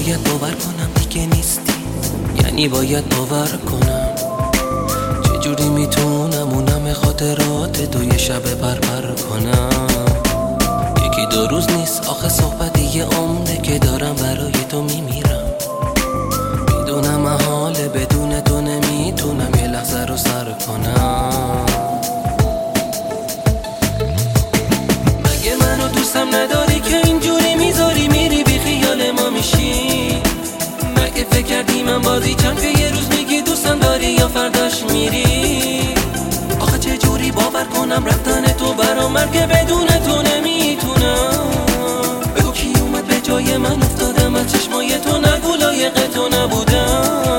باید باور کنم دیگه نیستی، یعنی باید باور کنم. چجوری میتونم اون همه خاطرات تو یه شب بربر کنم؟ یکی دو روز نیست آخه صحبت یه عمره که دارم برای تو میمیرم. میدونم محاله بدون تو نمیتونم یه لحظه رو سر کنم. مگه منو دوستم نداری که اینجوری میذاری میری بی خیال ما میشی؟ مگه فکر کردی من بازی چند که یه روز میگی دوستم داری یا فرداش میری؟ آخه چه جوری باور کنم رفتن تو برام مرگه بدون تو نمیتونم. بگو کی اومد به جای من افتادم از چشمای تو، نگو لایق تو نبودم.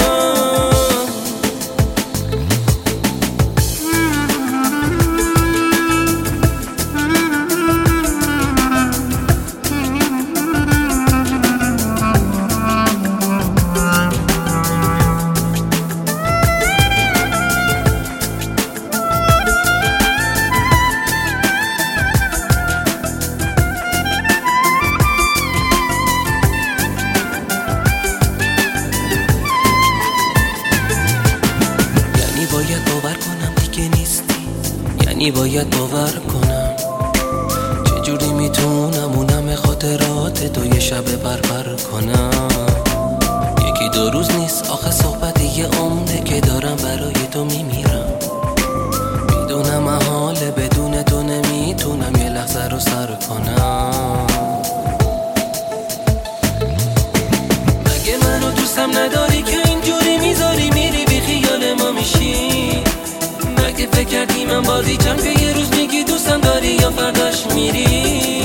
باید باور کنم دیگه نیستی، یعنی باید باور کنم. چجوری میتونم اون همه خاطرات تو یه شب بربر کنم؟ یکی دو روز نیست آخه صحبت یه عمره که دارم برای تو میمیرم. میدونم محاله بدون تو نمیتونم یه لحظه رو سر کنم. مگه منو دوستم نداری که اینجوری میذاری میری بی خیال ما میشی؟ مگه فکر کردی من بازی چند که یه روز میگی دوستم داری یا فرداش میری؟